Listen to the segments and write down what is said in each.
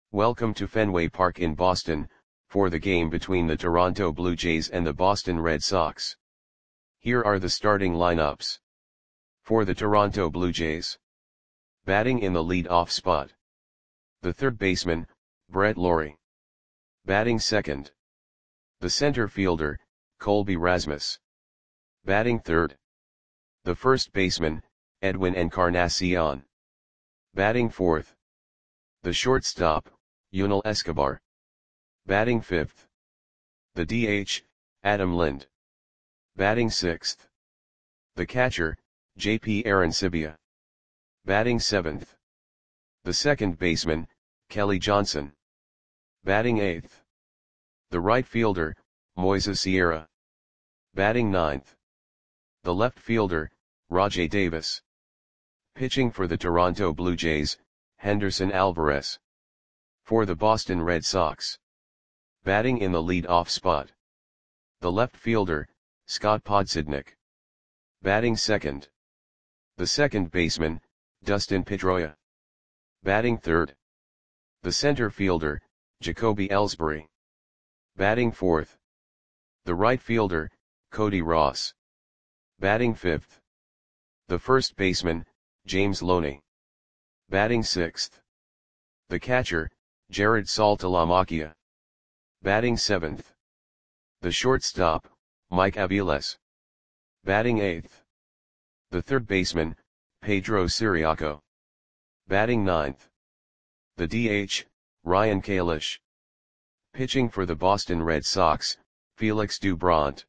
Welcome to Fenway Park in Boston, for the game between the Toronto Blue Jays and the Boston Red Sox. Here are the starting lineups. For the Toronto Blue Jays. Batting in the lead-off spot. The third baseman, Brett Lawrie. Batting second. The center fielder, Colby Rasmus. Batting third. The first baseman, Edwin Encarnacion. Batting fourth. The shortstop, Yunel Escobar. Batting fifth. The DH, Adam Lind. Batting sixth. The catcher, J.P. Arencibia. Batting seventh. The second baseman, Kelly Johnson. Batting eighth. The right fielder, Moises Sierra. Batting ninth. The left fielder, Rajai Davis. Pitching for the Toronto Blue Jays, Henderson Alvarez. For the Boston Red Sox. Batting in the lead-off spot. The left fielder, Scott Podsednik. Batting second. The second baseman, Dustin Pedroia. Batting third. The center fielder, Jacoby Ellsbury. Batting fourth. The right fielder, Cody Ross. Batting fifth. The first baseman, James Loney. Batting sixth. The catcher, Jared Saltalamacchia. Batting seventh. The shortstop, Mike Aviles. Batting eighth. The third baseman, Pedro Ciriaco. Batting ninth. The DH, Ryan Kalish. Pitching for the Boston Red Sox, Felix Doubront.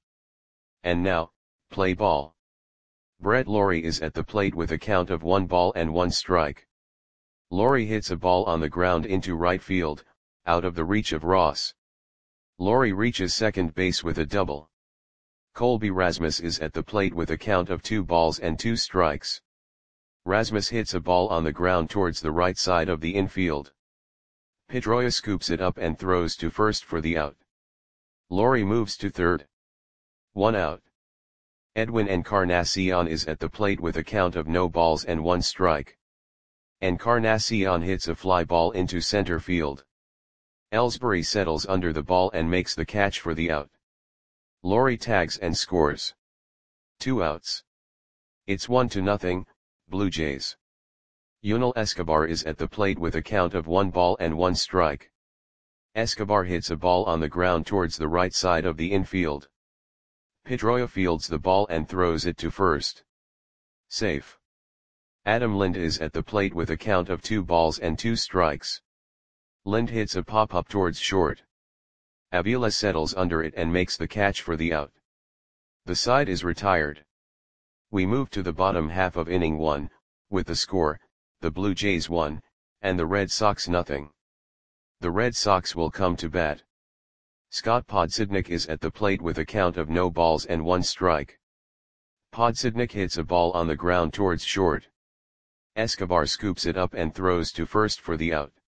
And now, play ball. Brett Lawrie is at the plate with a count of 1 strike. Lawrie hits a ball on the ground into right field, out of the reach of Ross. Lawrie reaches second base with a double. Colby Rasmus is at the plate with a count of 2 strikes. Rasmus hits a ball on the ground towards the right side of the infield. Pedroia scoops it up and throws to first for the out. Lawrie moves to third. 1 out. Edwin Encarnacion is at the plate with a count of 0 strike. Encarnacion hits a fly ball into center field. Ellsbury settles under the ball and makes the catch for the out. Lawrie tags and scores. 2 outs. It's 1-0, Blue Jays. Yunel Escobar is at the plate with a count of 1 strike. Escobar hits a ball on the ground towards the right side of the infield. Pedroia fields the ball and throws it to first. Safe. Adam Lind is at the plate with a count of 2 strikes. Lind hits a pop-up towards short. Aviles settles under it and makes the catch for the out. The side is retired. We move to the bottom half of inning 1, with the score, the Blue Jays 1, and the Red Sox 0. The Red Sox will come to bat. Scott Podsednik is at the plate with a count of 0 strike. Podsednik hits a ball on the ground towards short. Escobar scoops it up and throws to first for the out.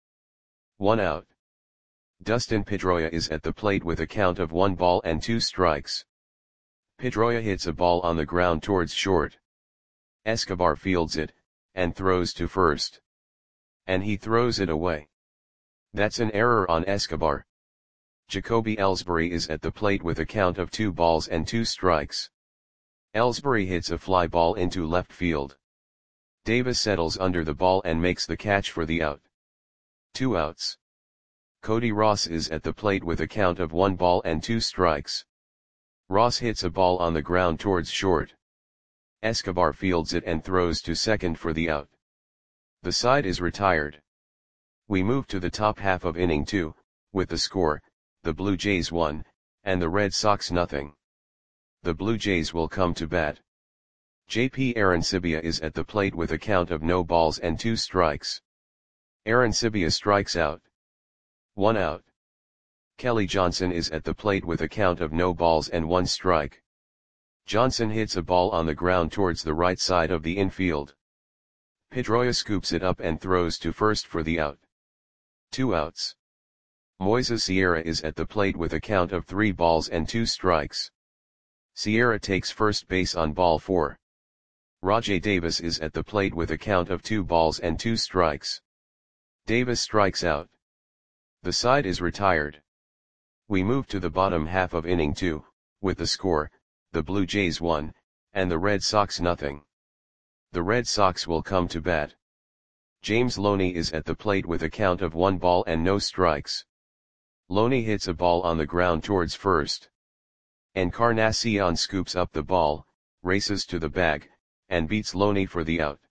1 out. Dustin Pedroia is at the plate with a count of 1 strikes. Pedroia hits a ball on the ground towards short. Escobar fields it, and throws to first. And he throws it away. That's an error on Escobar. Jacoby Ellsbury is at the plate with a count of 2 strikes. Ellsbury hits a fly ball into left field. Davis settles under the ball and makes the catch for the out. 2 outs. Cody Ross is at the plate with a count of 1 strikes. Ross hits a ball on the ground towards short. Escobar fields it and throws to second for the out. The side is retired. We move to the top half of inning 2, with the score, the Blue Jays 1, and the Red Sox 0. The Blue Jays will come to bat. J.P. Arencibia is at the plate with a count of 0 strikes. Arencibia strikes out. 1 out. Kelly Johnson is at the plate with a count of 1 strike. Johnson hits a ball on the ground towards the right side of the infield. Pedroia scoops it up and throws to first for the out. 2 outs. Moises Sierra is at the plate with a count of 3 strikes. Sierra takes first base on ball 4. Rajai Davis is at the plate with a count of 2 strikes. Davis strikes out. The side is retired. We move to the bottom half of inning 2, with the score, the Blue Jays 1, and the Red Sox nothing. The Red Sox will come to bat. James Loney is at the plate with a count of 1 ball and no strikes. Loney hits a ball on the ground towards first. Encarnacion scoops up the ball, races to the bag, and beats Loney for the out.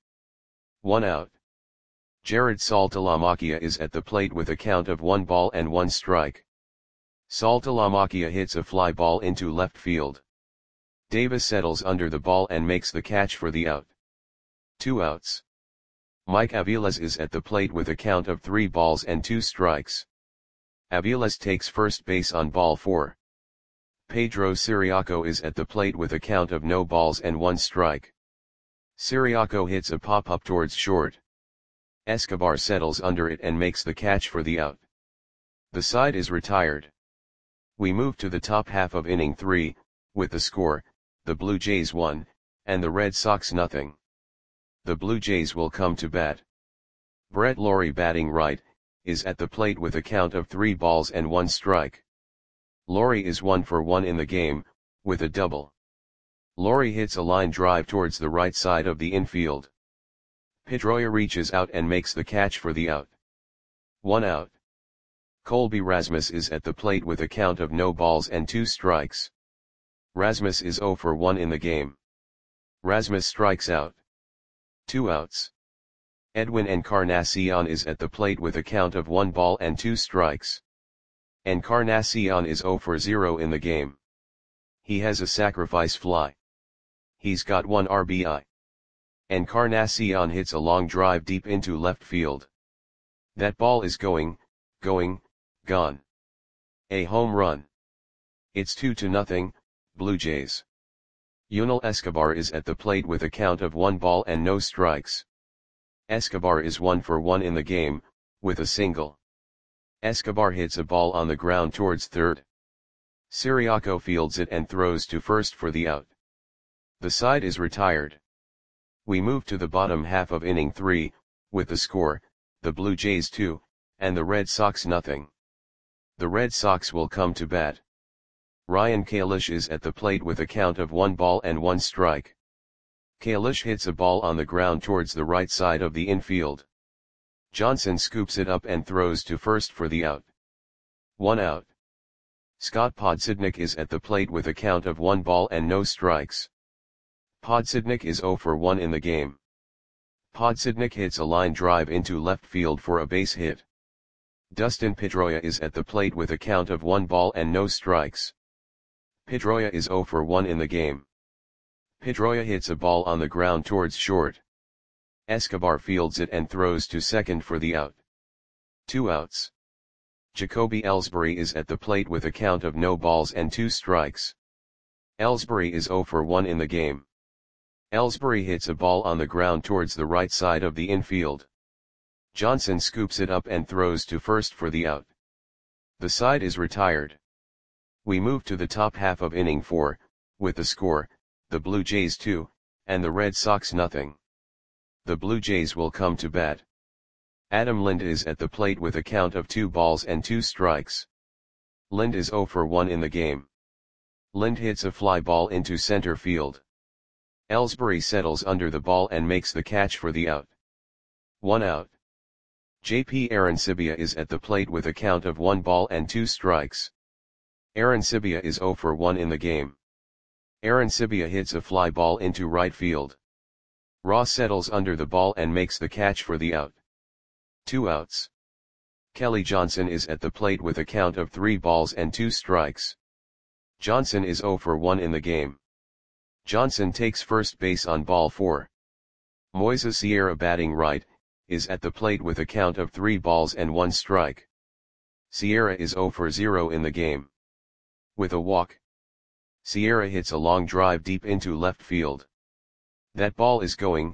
1 out. Jared Saltalamacchia is at the plate with a count of 1 ball and 1 strike. Saltalamacchia hits a fly ball into left field. Davis settles under the ball and makes the catch for the out. 2 outs. Mike Aviles is at the plate with a count of 3 balls and 2 strikes. Aviles takes first base on ball 4. Pedro Ciriaco is at the plate with a count of no balls and 1 strike. Ciriaco hits a pop-up towards short. Escobar settles under it and makes the catch for the out. The side is retired. We move to the top half of inning 3, with the score, the Blue Jays 1, and the Red Sox nothing. The Blue Jays will come to bat. Brett Lawrie, batting right, is at the plate with a count of 3 balls and 1 strike. Lawrie is 1 for 1 in the game, with a double. Lawrie hits a line drive towards the right side of the infield. Pedroia reaches out and makes the catch for the out. 1 out. Colby Rasmus is at the plate with a count of no balls and 2 strikes. Rasmus is 0 for 1 in the game. Rasmus strikes out. 2 outs. Edwin Encarnacion is at the plate with a count of 1 ball and 2 strikes. Encarnacion is 0 for 0 in the game. He has a sacrifice fly. He's got 1 RBI. Encarnacion hits a long drive deep into left field. That ball is going, gone. A home run. It's 2-0, Blue Jays. Yunel Escobar is at the plate with a count of 1 ball and no strikes. Escobar is 1 for 1 in the game, with a single. Escobar hits a ball on the ground towards third. Ciriaco fields it and throws to first for the out. The side is retired. We move to the bottom half of inning 3, with the score, the Blue Jays 2, and the Red Sox nothing. The Red Sox will come to bat. Ryan Kalish is at the plate with a count of 1 ball and 1 strike. Kalish hits a ball on the ground towards the right side of the infield. Johnson scoops it up and throws to first for the out. 1 out. Scott Podsednik is at the plate with a count of 1 ball and no strikes. Podsednik is 0 for 1 in the game. Podsednik hits a line drive into left field for a base hit. Dustin Pedroia is at the plate with a count of 1 ball and no strikes. Pedroia is 0 for 1 in the game. Pedroia hits a ball on the ground towards short. Escobar fields it and throws to second for the out. 2 outs. Jacoby Ellsbury is at the plate with a count of no balls and 2 strikes. Ellsbury is 0 for 1 in the game. Ellsbury hits a ball on the ground towards the right side of the infield. Johnson scoops it up and throws to first for the out. The side is retired. We move to the top half of inning 4, with the score, the Blue Jays 2, and the Red Sox nothing. The Blue Jays will come to bat. Adam Lind is at the plate with a count of 2 balls and 2 strikes. Lind is 0 for 1 in the game. Lind hits a fly ball into center field. Ellsbury settles under the ball and makes the catch for the out. 1 out. JP Arancibia is at the plate with a count of 1 ball and 2 strikes. Arancibia is 0 for 1 in the game. Arancibia hits a fly ball into right field. Ross settles under the ball and makes the catch for the out. 2 outs. Kelly Johnson is at the plate with a count of 3 balls and 2 strikes. Johnson is 0 for 1 in the game. Johnson takes first base on ball 4. Moises Sierra, batting right, is at the plate with a count of 3 balls and 1 strike. Sierra is 0 for 0 in the game. With a walk, Sierra hits a long drive deep into left field. That ball is going,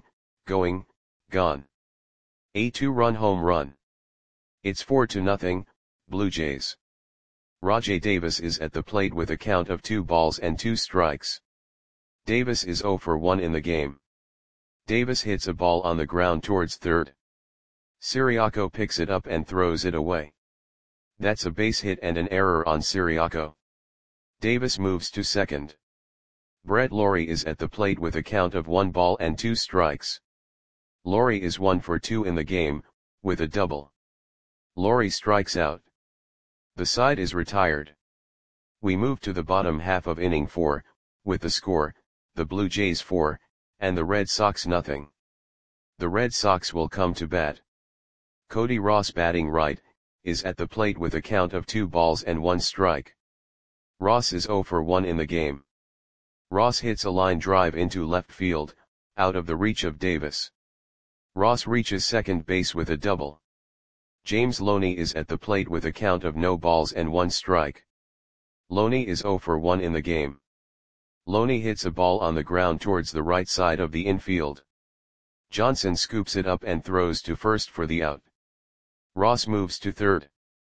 gone. A 2-run home run. It's 4-0, Blue Jays. Rajai Davis is at the plate with a count of 2 balls and 2 strikes. Davis is 0 for 1 in the game. Davis hits a ball on the ground towards third. Ciriaco picks it up and throws it away. That's a base hit and an error on Ciriaco. Davis moves to second. Brett Lawrie is at the plate with a count of 1 ball and 2 strikes. Lawrie is 1 for 2 in the game, with a double. Lawrie strikes out. The side is retired. We move to the bottom half of inning 4, with the score, the Blue Jays 4, and the Red Sox nothing. The Red Sox will come to bat. Cody Ross, batting right, is at the plate with a count of 2 balls and 1 strike. Ross is 0 for 1 in the game. Ross hits a line drive into left field, out of the reach of Davis. Ross reaches second base with a double. James Loney is at the plate with a count of no balls and 1 strike. Loney is 0 for 1 in the game. Loney hits a ball on the ground towards the right side of the infield. Johnson scoops it up and throws to first for the out. Ross moves to third.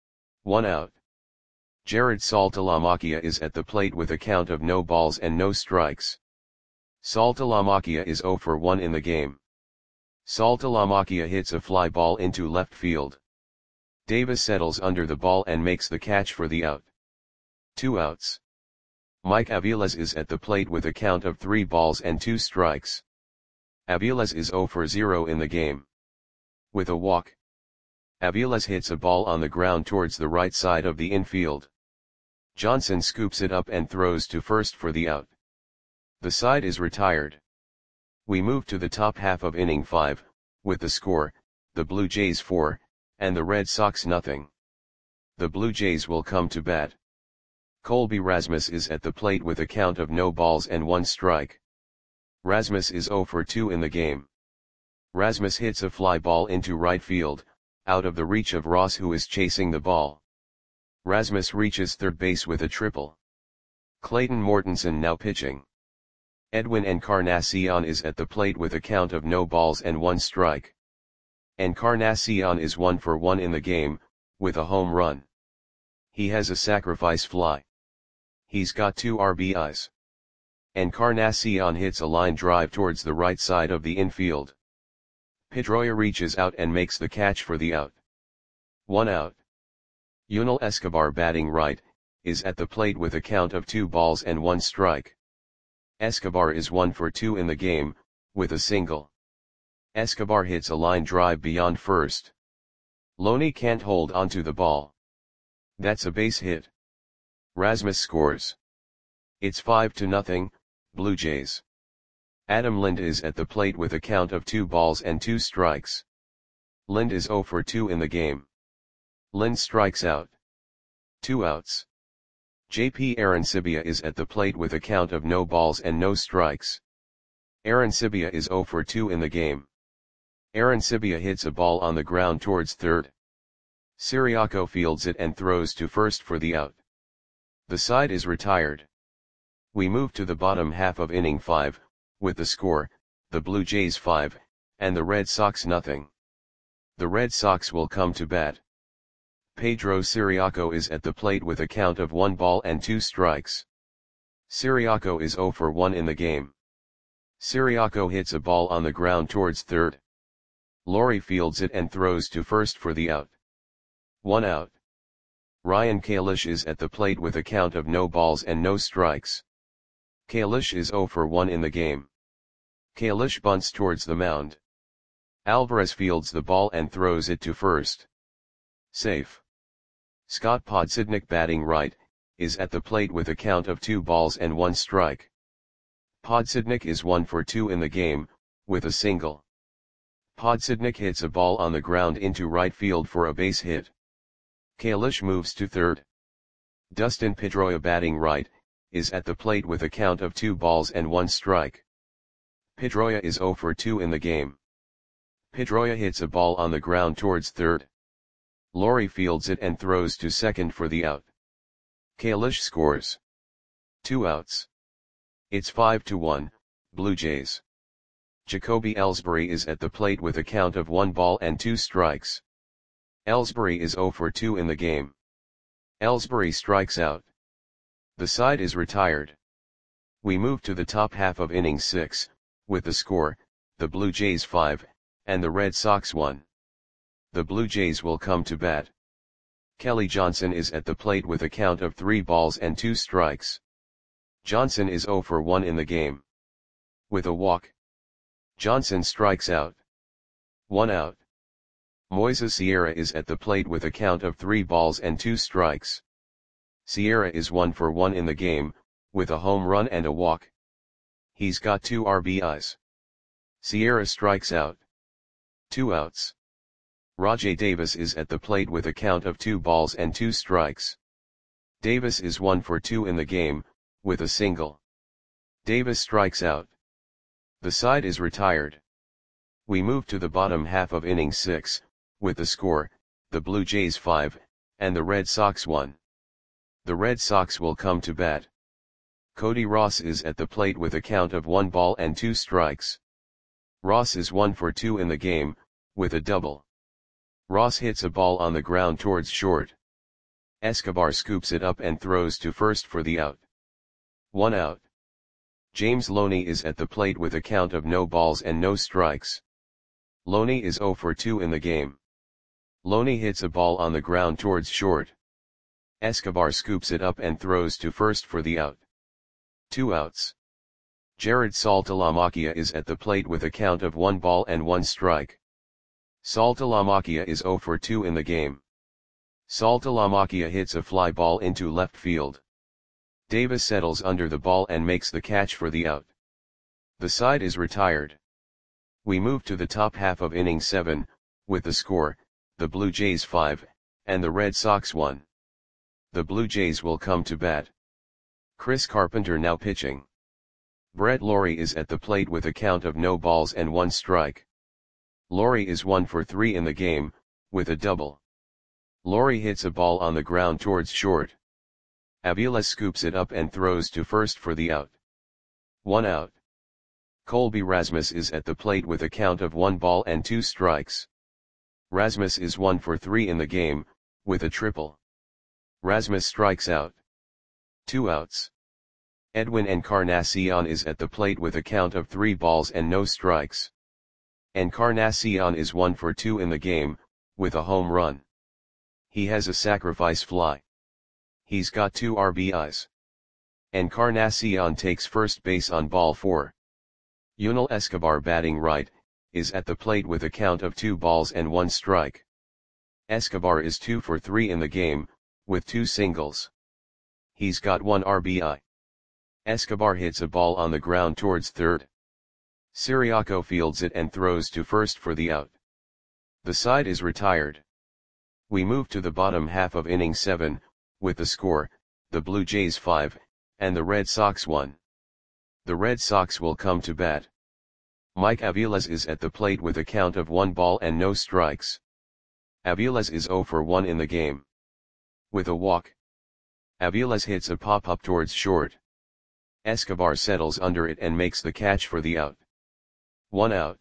1 out. Jared Saltalamacchia is at the plate with a count of no balls and no strikes. Saltalamacchia is 0 for 1 in the game. Saltalamacchia hits a fly ball into left field. Davis settles under the ball and makes the catch for the out. 2 outs. Mike Aviles is at the plate with a count of 3 balls and 2 strikes. Aviles is 0 for 0 in the game. With a walk, Aviles hits a ball on the ground towards the right side of the infield. Johnson scoops it up and throws to first for the out. The side is retired. We move to the top half of inning 5, with the score, the Blue Jays 4, and the Red Sox nothing. The Blue Jays will come to bat. Colby Rasmus is at the plate with a count of no balls and 1 strike. Rasmus is 0 for 2 in the game. Rasmus hits a fly ball into right field, out of the reach of Ross, who is chasing the ball. Rasmus reaches third base with a triple. Clayton Mortensen now pitching. Edwin Encarnacion is at the plate with a count of no balls and 1 strike. Encarnacion is 1 for 1 in the game, with a home run. He has a sacrifice fly. He's got 2 RBIs. Encarnacion hits a line drive towards the right side of the infield. Pedroia reaches out and makes the catch for the out. 1 out. Yunel Escobar, batting right, is at the plate with a count of 2 balls and 1 strike. Escobar is 1 for 2 in the game, with a single. Escobar hits a line drive beyond first. Loney can't hold onto the ball. That's a base hit. Rasmus scores. It's 5-0, Blue Jays. Adam Lind is at the plate with a count of 2 balls and 2 strikes. Lind is 0 for 2 in the game. Lind strikes out. 2 outs. JP Arancibia is at the plate with a count of no balls and no strikes. Arancibia is 0 for 2 in the game. Arancibia hits a ball on the ground towards third. Ciriaco fields it and throws to first for the out. The side is retired. We move to the bottom half of inning 5, with the score, the Blue Jays 5, and the Red Sox nothing. The Red Sox will come to bat. Pedro Ciriaco is at the plate with a count of 1 ball and 2 strikes. Ciriaco is 0 for 1 in the game. Ciriaco hits a ball on the ground towards third. Lawrie fields it and throws to first for the out. 1 out. Ryan Kalish is at the plate with a count of no balls and no strikes. Kalish is 0 for 1 in the game. Kalish bunts towards the mound. Alvarez fields the ball and throws it to first. Safe. Scott Podsednik, batting right, is at the plate with a count of 2 balls and 1 strike. Podsednik is 1 for 2 in the game, with a single. Podsednik hits a ball on the ground into right field for a base hit. Kalish moves to third. Dustin Pedroia, batting right, is at the plate with a count of 2 balls and 1 strike. Pedroia is 0 for 2 in the game. Pedroia hits a ball on the ground towards third. Lawrie fields it and throws to second for the out. Kalish scores. 2 outs. It's 5-1, Blue Jays. Jacoby Ellsbury is at the plate with a count of 1 ball and 2 strikes. Ellsbury is 0 for 2 in the game. Ellsbury strikes out. The side is retired. We move to the top half of inning 6, with the score, the Blue Jays 5, and the Red Sox 1. The Blue Jays will come to bat. Kelly Johnson is at the plate with a count of 3 balls and 2 strikes. Johnson is 0 for 1 in the game. With a walk, Johnson strikes out. 1 out. Moises Sierra is at the plate with a count of 3 balls and 2 strikes. Sierra is 1 for 1 in the game, with a home run and a walk. He's got 2 RBIs. Sierra strikes out. 2 outs. Rajai Davis is at the plate with a count of 2 balls and 2 strikes. Davis is 1 for 2 in the game, with a single. Davis strikes out. The side is retired. We move to the bottom half of inning 6, with the score, the Blue Jays 5, and the Red Sox 1. The Red Sox will come to bat. Cody Ross is at the plate with a count of 1 ball and 2 strikes. Ross is 1 for 2 in the game, with a double. Ross hits a ball on the ground towards short. Escobar scoops it up and throws to first for the out. 1 out. James Loney is at the plate with a count of no balls and no strikes. Loney is 0 for 2 in the game. Loney hits a ball on the ground towards short. Escobar scoops it up and throws to first for the out. 2 outs. Jared Saltalamacchia is at the plate with a count of 1 ball and 1 strike. Saltalamacchia is 0 for 2 in the game. Saltalamacchia hits a fly ball into left field. Davis settles under the ball and makes the catch for the out. The side is retired. We move to the top half of inning 7, with the score, the Blue Jays 5, and the Red Sox 1. The Blue Jays will come to bat. Chris Carpenter now pitching. Brett Lawrie is at the plate with a count of no balls and 1 strike. Lawrie is 1 for 3 in the game, with a double. Lawrie hits a ball on the ground towards short. Avila scoops it up and throws to first for the out. 1 out. Colby Rasmus is at the plate with a count of 1 ball and 2 strikes. Rasmus is 1 for 3 in the game, with a triple. Rasmus strikes out. 2 outs. Edwin Encarnacion is at the plate with a count of 3 balls and no strikes. Encarnacion is 1 for 2 in the game, with a home run. He has a sacrifice fly. He's got 2 RBIs. Encarnacion takes first base on ball 4. Yunel Escobar, batting right, is at the plate with a count of 2 balls and 1 strike. Escobar is 2 for 3 in the game, with 2 singles. He's got 1 RBI. Escobar hits a ball on the ground towards third. Siriaco fields it and throws to first for the out. The side is retired. We move to the bottom half of inning 7, with the score, the Blue Jays 5, and the Red Sox 1. The Red Sox will come to bat. Mike Aviles is at the plate with a count of 1 ball and no strikes. Aviles is 0 for 1 in the game. With a walk, Aviles hits a pop-up towards short. Escobar settles under it and makes the catch for the out. 1 out.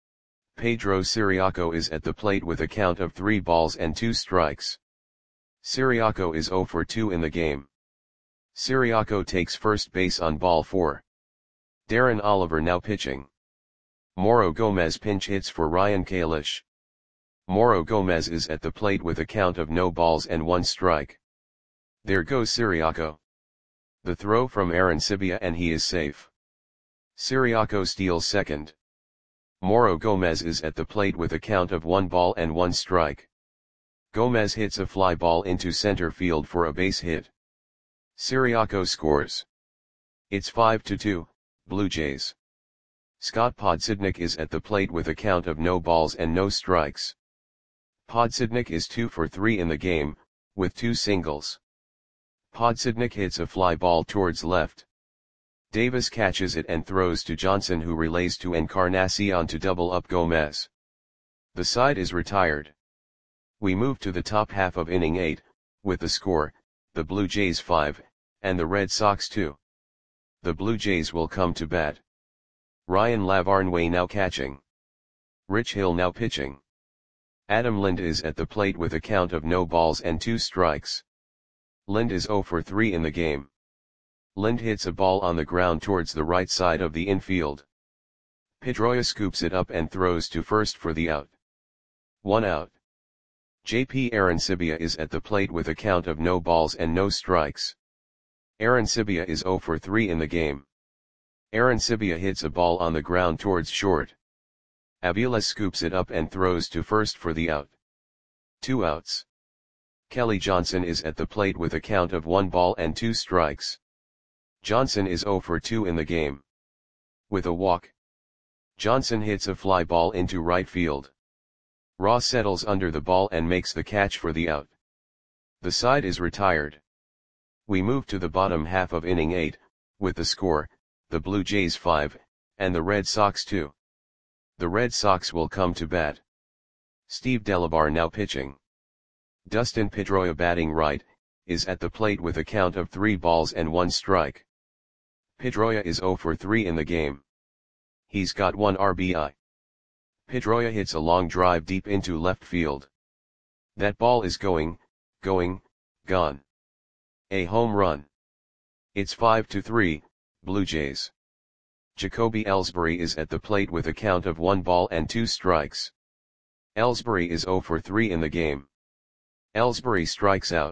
Pedro Siriaco is at the plate with a count of 3 balls and 2 strikes. Siriaco is 0 for 2 in the game. Siriaco takes first base on ball 4. Darren Oliver now pitching. Moro Gomez pinch hits for Ryan Kalish. Moro Gomez is at the plate with a count of no balls and 1 strike. There goes Siriaco. The throw from Aaron Sibia and he is safe. Siriaco steals second. Moro Gomez is at the plate with a count of 1 ball and 1 strike. Gomez hits a fly ball into center field for a base hit. Siriaco scores. It's 5-2, Blue Jays. Scott Podsednik is at the plate with a count of no balls and no strikes. Podsednik is 2 for 3 in the game, with 2 singles. Podsednik hits a fly ball towards left. Davis catches it and throws to Johnson, who relays to Encarnacion to double up Gomez. The side is retired. We move to the top half of inning 8, with the score, the Blue Jays 5, and the Red Sox 2. The Blue Jays will come to bat. Ryan Lavarnway now catching. Rich Hill now pitching. Adam Lind is at the plate with a count of no balls and 2 strikes. Lind is 0 for 3 in the game. Lind hits a ball on the ground towards the right side of the infield. Pedroia scoops it up and throws to first for the out. 1 out. JP Arancibia is at the plate with a count of no balls and no strikes. Arancibia is 0 for 3 in the game. Arancibia hits a ball on the ground towards short. Aviles scoops it up and throws to first for the out. 2 outs. Kelly Johnson is at the plate with a count of 1 ball and 2 strikes. Johnson is 0 for 2 in the game. With a walk, Johnson hits a fly ball into right field. Ross settles under the ball and makes the catch for the out. The side is retired. We move to the bottom half of inning 8, with the score, the Blue Jays 5, and the Red Sox 2. The Red Sox will come to bat. Steve Delabar now pitching. Dustin Pedroia batting right, is at the plate with a count of 3 balls and 1 strike. Pedroia is 0 for 3 in the game. He's got 1 RBI. Pedroia hits a long drive deep into left field. That ball is going, gone. A home run. It's 5-3, Blue Jays. Jacoby Ellsbury is at the plate with a count of 1 ball and 2 strikes. Ellsbury is 0 for 3 in the game. Ellsbury strikes out.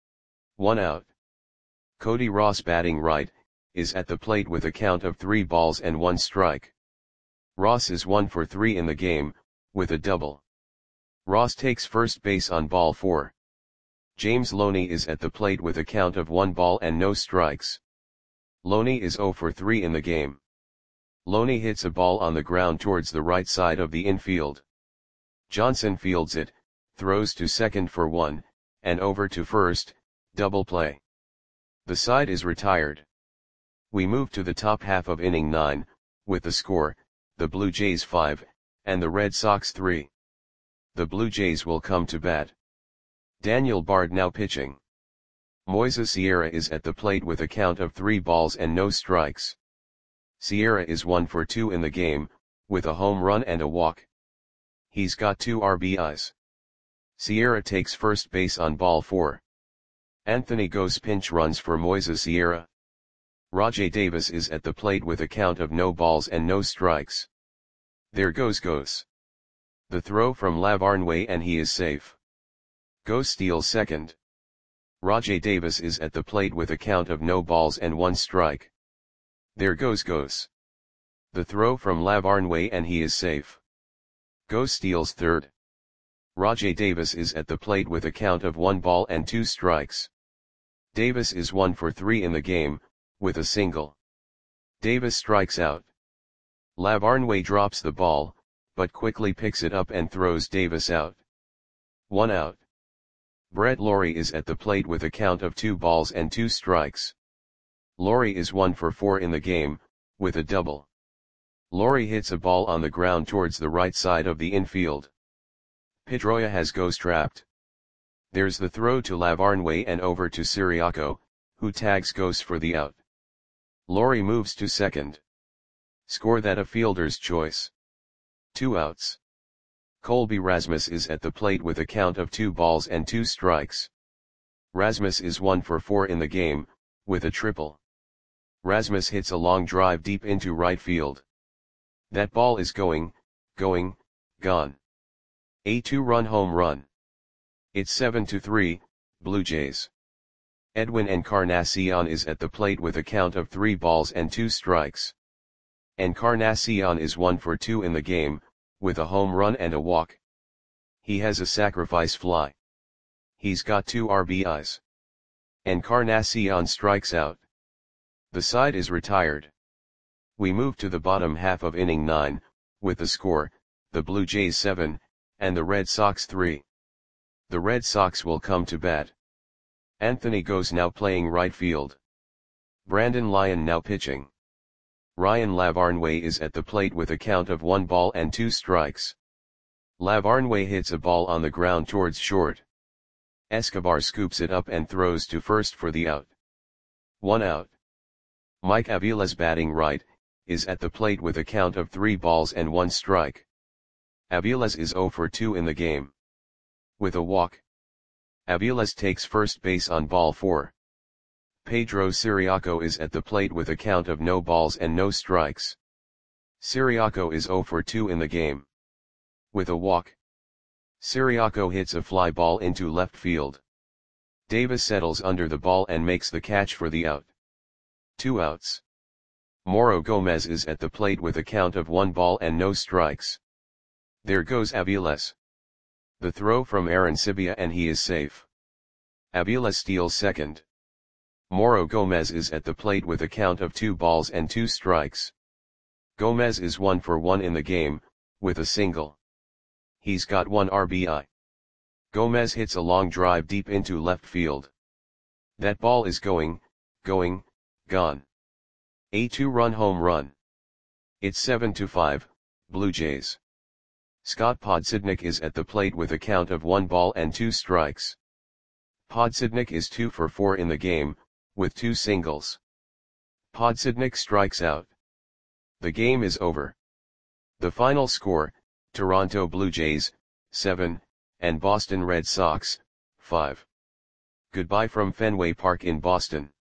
1 out. Cody Ross batting right, is at the plate with a count of 3 balls and 1 strike. Ross is 1 for 3 in the game, with a double. Ross takes first base on ball 4. James Loney is at the plate with a count of 1 ball and no strikes. Loney is 0 for 3 in the game. Loney hits a ball on the ground towards the right side of the infield. Johnson fields it, throws to second for 1, and over to first, double play. The side is retired. We move to the top half of inning 9, with the score, the Blue Jays 5, and the Red Sox 3. The Blue Jays will come to bat. Daniel Bard now pitching. Moises Sierra is at the plate with a count of 3 balls and no strikes. Sierra is 1 for 2 in the game, with a home run and a walk. He's got 2 RBIs. Sierra takes first base on ball 4. Anthony Gose pinch runs for Moises Sierra. Rajai Davis is at the plate with a count of no balls and no strikes. There goes Gose. The throw from Lavarnway and he is safe. Gose steals second. Rajai Davis is at the plate with a count of no balls and 1 strike. There goes Gose. The throw from Lavarnway and he is safe. Gose steals third. Rajai Davis is at the plate with a count of 1 ball and 2 strikes. Davis is 1 for 3 in the game, with a single. Davis strikes out. Lavarnway drops the ball, but quickly picks it up and throws Davis out. 1 out. Brett Lawrie is at the plate with a count of 2 balls and 2 strikes. Lawrie is 1 for 4 in the game, with a double. Lawrie hits a ball on the ground towards the right side of the infield. Pedroia has Gose trapped. There's the throw to Lavarnway and over to Siriaco, who tags Gose for the out. Lawrie moves to second. Score that a fielder's choice. 2 outs. Colby Rasmus is at the plate with a count of 2 balls and 2 strikes. Rasmus is 1 for 4 in the game, with a triple. Rasmus hits a long drive deep into right field. That ball is going, gone. A 2-run home run. It's 7-3, Blue Jays. Edwin Encarnacion is at the plate with a count of 3 balls and 2 strikes. Encarnacion is 1 for 2 in the game, with a home run and a walk. He has a sacrifice fly. He's got 2 RBIs. Encarnacion strikes out. The side is retired. We move to the bottom half of inning 9, with the score, the Blue Jays 7, and the Red Sox 3. The Red Sox will come to bat. Anthony Gose now playing right field. Brandon Lyon now pitching. Ryan Lavarnway is at the plate with a count of 1 ball and 2 strikes. Lavarnway hits a ball on the ground towards short. Escobar scoops it up and throws to first for the out. 1 out. Mike Aviles batting right, is at the plate with a count of 3 balls and 1 strike. Aviles is 0 for 2 in the game. With a walk, Aviles takes first base on ball 4. Pedro Siriaco is at the plate with a count of no balls and no strikes. Siriaco is 0 for 2 in the game. With a walk, Ciriaco hits a fly ball into left field. Davis settles under the ball and makes the catch for the out. 2 outs. Mauro Gomez is at the plate with a count of 1 ball and no strikes. There goes Aviles. The throw from Arancibia and he is safe. Aviles steals second. Mauro Gomez is at the plate with a count of 2 balls and 2 strikes. Gomez is 1 for 1 in the game, with a single. He's got 1 RBI. Gomez hits a long drive deep into left field. That ball is going, gone. A 2-run home run. It's 7-5, Blue Jays. Scott Podsednik is at the plate with a count of 1 ball and 2 strikes. Podsednik is 2 for 4 in the game, with 2 singles. Podsednik strikes out. The game is over. The final score, Toronto Blue Jays, 7, and Boston Red Sox, 5. Goodbye from Fenway Park in Boston.